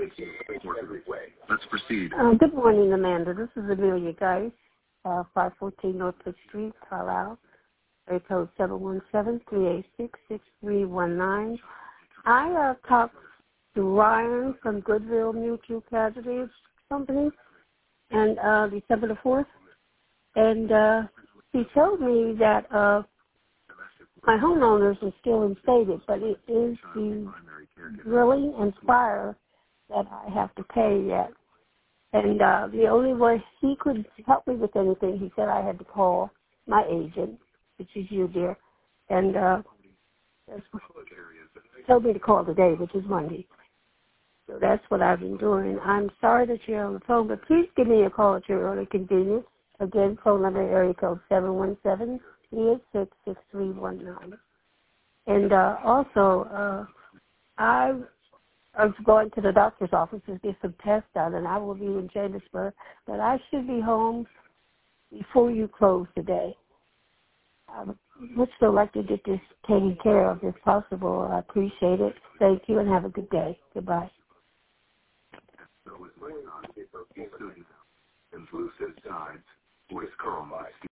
Let's proceed. Good morning, Amanda. This is Amelia Geis, 514 North 5th Street, Carlisle. Area code 717-386-6319. I talked to Ryan from Goodwill Mutual Casualty Company and December the 4th, and he told me that my homeowners is still instated, but it is the drilling and fire that I have to pay yet. And the only way he could help me with anything, he said I had to call my agent, which is you, dear, and told me to call today, which is Monday. So that's what I've been doing. I'm sorry that you're on the phone, but please give me a call at your early convenience. Again, phone number area code 717-386-6319. And also, I was going to the doctor's office to get some tests done, and I will be in Chambersburg, but I should be home before you close today. I would still like to get this taken care of if possible. I appreciate it. Thank you, and have a good day. Goodbye. And Blue says sides, voice calm.